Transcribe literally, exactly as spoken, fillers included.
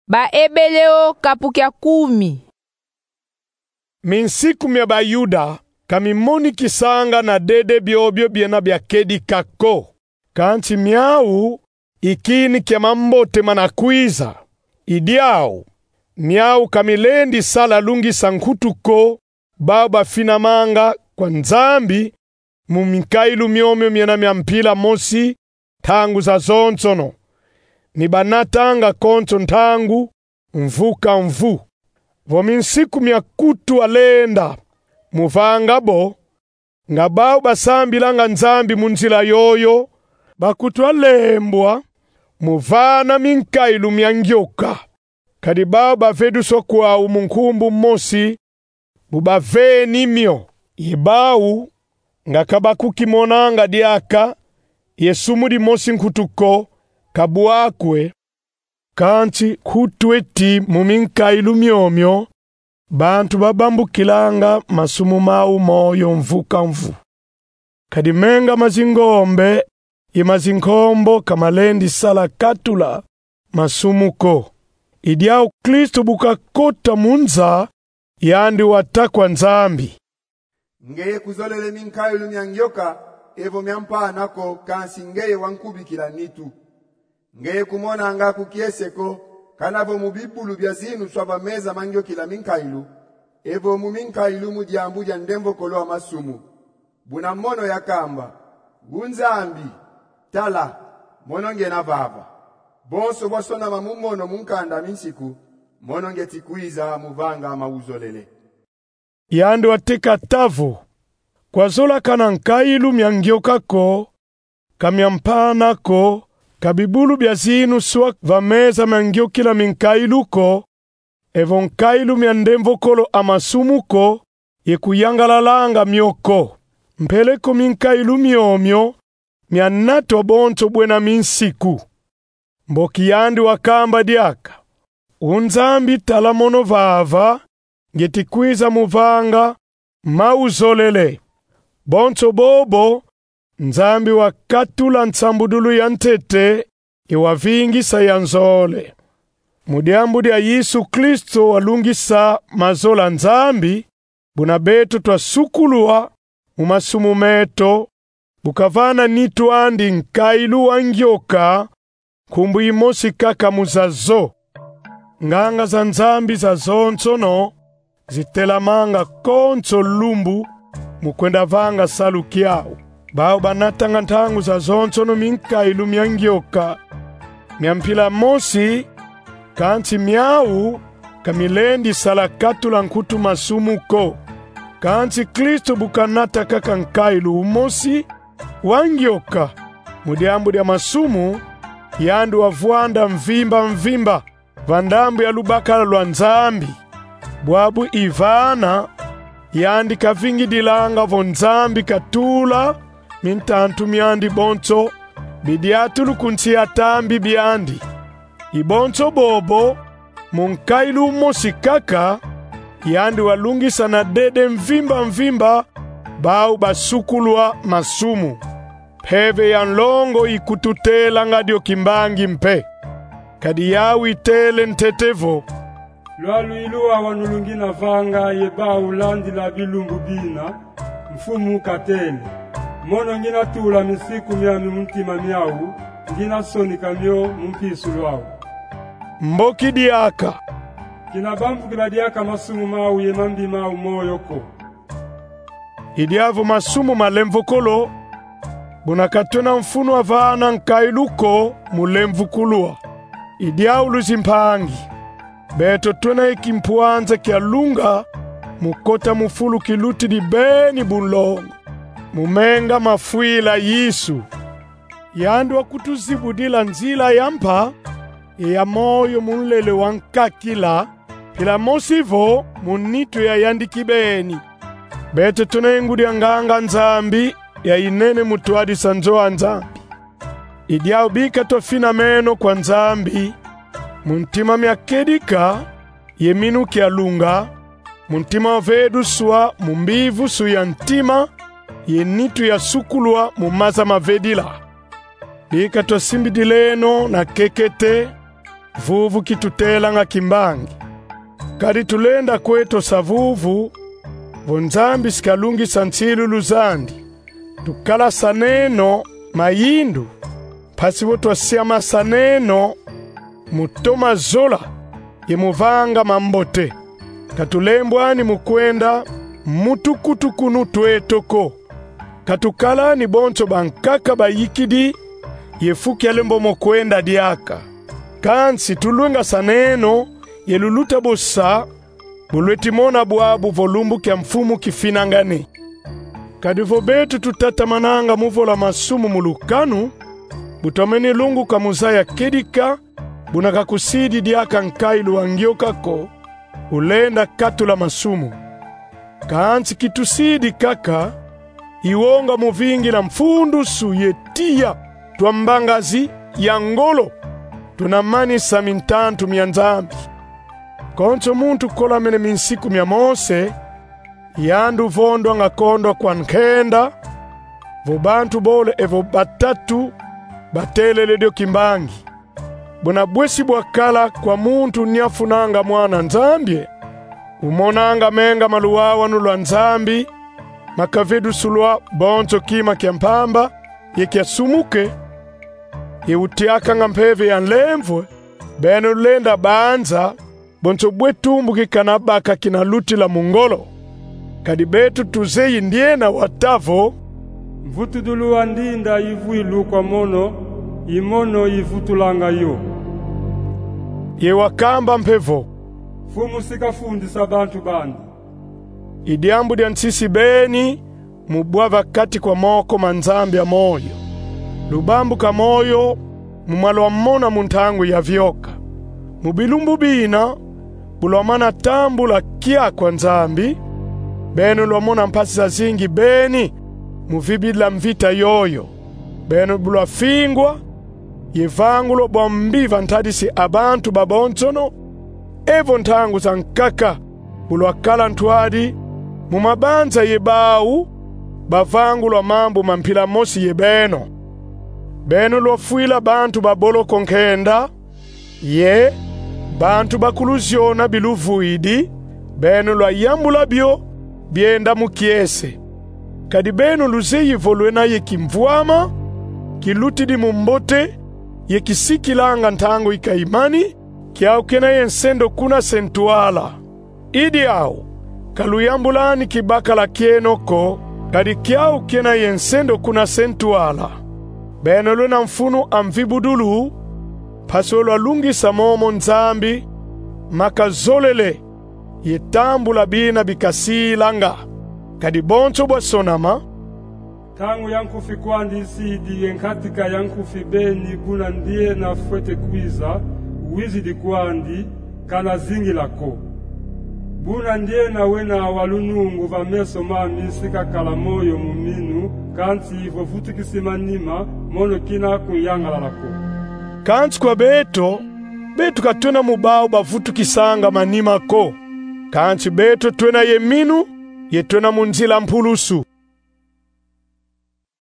Ba ebeleo kapukya kumi. Minsiku mya ba Yuda kamimoni kisanga na dede byobyo byena bya kedi kako. Kanti miau ikini kya mambote manakwiza. Idiao miau kamilendi sala lungi sankutuko baba finamanga kwa nzambi mumikailu myomyo myena myampila mosi tangu za zonsono. Nibanatanga konto ntangu mvuka mvu. Vominsiku myakutu alenda muvangabo ngabao basambilanga nzambi munzila yoyo bakutu alembwa muvana minkailu myangyoka kadibao bavedu sokwa umunkumbu mosi bubave nimyo ibau ngakabaku kimonanga diaka yesumudi mosi nkutuko kabuakwe kanti kutweti muminkailu myomyo bantu babambukilanga masumu mau moyo mvuka mvu kadimenga mazingombe imazinkombo kamalendi sala katula masumuko idiao Kristo bukakota munza yandi watakwa nzambi ngeye kuzolele minkailu myangyoka evo myampa nako kansi ngeye wankubikila nitu ngeye kumona nga kukieseko kanavo mubibulu bya zinu swaba meza mangyo kila minkailu evo muminkailu mudiambu ja ndemvo koloa masumu buna mono ya kamba gunzambi tala mono nge na vava bonso bwasona mamumono munkanda minsiku mono nge tikwiza muvanga mauzolele yandi watika tavu kwa zola kana nkailu myangiyokako kamyampanako kabibulu bya zinu swa vameza mangyokila minkailuko evo nkailu myandemvokolo amasumuko yekuyangalalanga myoko mpeleko minkailu myomyo myanato bonto bwena minsiku mboki yandi wakamba diaka unzambi talamono vava ngetikwiza muvanga mauzolele bonto bobo nzambi wakatula nsambudulu ya ntete iwavingisa ya nzole. Mudiambu dia Yesu Kristo walungisa mazola nzambi buna betu twasukulua mumasumu meto bukavana nitu andi nkailu wangyoka kumbu imosi kaka muzazo. Nganga za nzambi za zonsono zitelamanga konso lumbu mukwenda vanga salu kiao. Bao banatanga ntangu za zonsono minkailu myangyoka myampila mosi kanti miau kamilendi sala katula nkutu masumuko kanti Kristo bukanata kaka nkailu umosi wangyoka mudiambu dia masumu yandu wavuanda mvimba mvimba vandambu ya lubakala lwa nzambi bwabu ivana yandi kavingi dilanga vo nzambi katula mintantu myandi bonso bidiatulu kunsi atambi biandi ibonso bobo munkailu mosi kaka yandi walungisa na dede mvimba mvimba bau basukulwa masumu peve ya nlongo ikututela ngadio kimbangi mpe kadi yawi tele ntetevo lwalu iluwa wanulungina vanga yebau landi la bilumbu bina mfumu katele mono ngina tula misiku myami muntima myau ngina sonika myo mumpisu lwawu mboki diaka kina bambu kila diaka masumu mau yemambi mau moyoko idiavu masumu malemvukolo bunakatuna mfunu avana nkailuko mulemvukulua idiawu luzimpangi beto tuna ikimpuanza kia lunga mukota mufulu kiluti di beni bunlongo mumenga mafuila Yesu yandu wakutuzibudila nzila yampa ya moyo munlele wankakila pila mosivo munitu ya yandikibeni bete tunengudi anganga nzambi ya inene mutuadi sanzoa nzambi idiao bika tofina meno kwa nzambi muntima myakedika yeminu kia lunga muntima vedu swa mumbivu su ya ntima yenitu ya sukulwa mumaza mavedila bika tosimbi dileno na kekete vuvu kitutela nga kimbangi. Kadi tulenda kweto savuvu, vonzambi sikalungi sanchilu luzandi. Tukala saneno mayindu, pasivo twasiama saneno mutoma zola yemuvanga mambote. Katulembwani mukwenda mutukutukunu twetoko. Katukala ni boncho bankaka bayikidi yefuki alembo mokwenda diaka. Kansi tulunga saneno yeluluta bosa bulwetimona buabu volumbu kya mfumu kifinangani. Kadivo betu tutatamananga muvola masumu mulukanu, butomeni lungu kamuzaya kedika, bunaka kusidi diaka nkailu wangiokako, ulenda katula masumu. Kaansi kitusidi kaka, iwonga muvingi na mfundusu yetia, tuambangazi ya ngolo, tunamani samintantu mianzambi. Koncho muntu kola mene minsiku mia mose, yandu vondo nga kondo kwa nkenda, vobantu bole evo batatu, batele ledio kimbangi. Bona bwesi bwakala kwa muntu nyafunanga mwana nzambie, umonanga menga maluwawa nulwa nzambi, makavedu sulwa boncho kima kia mpamba, ye kia sumuke, ye utiaka nga mpeve ya nlemvwe, beno lenda banza, boncho bwetumbu kikanabaka kina luti la mungolo. Kadi betu tuzeyi ndiena watavo, mvutudulu andinda ivu ilu kwa mono, imono ivutulanga yo. Ye wakamba mpevo, fumu sikafundisa bantu bandi. Idiambu dia nsisi beni, mubwava kati kwa moko manzambi ya moyo. Lubambu ka moyo, mumalo mona muntangu ya vyoka. Mubilumbu bina, bulomana tambu la kia kwa nzambi, benu lomona mpasi za zingi beni, muvibila mvita yoyo. Benu bulwa fingwa, yevangulo bombiva ntadisi abantu babonchono, evo ntangu za nkaka, bulwa kala ntwadi, mumabanza yebau, bavangulo mambu mampila mosi yebeno. Benu lofuila bantu babolo konkenda, ye, bantu bakuluziona biluvuidi, benu lwa yambula bio, bienda mukiese. Kadi benu luzeyi volwena ye kimvuama, kilutidi mumbote, ye kisikilanga ntango ikaimani, kiao kena yensendo kuna sentuala. Idi au, kaluyambulani kibaka la kienoko, kadi kiao kena yensendo kuna sentuala. Beno luna mfunu amvibudulu, pasolo alungi samomo nzambi, makazolele, yetambula bina bikasilanga. Kadi boncho bwa sonama, tangu yankufi kwandi isidi yenkatika yankufi beni buna ndiye na fwete kwiza, uwizi di kwandi kana zingi lako. Buna ndiye na wena walunungu va meso mami sika kalamoyo muminu, kanti ivo futu kisimanima mono kina kuyangala lako. Kanti kwa beto, beto katuna mubao bafutu kisanga manima ko. Kanti beto tuena yeminu, yetuna munzila mpulusu.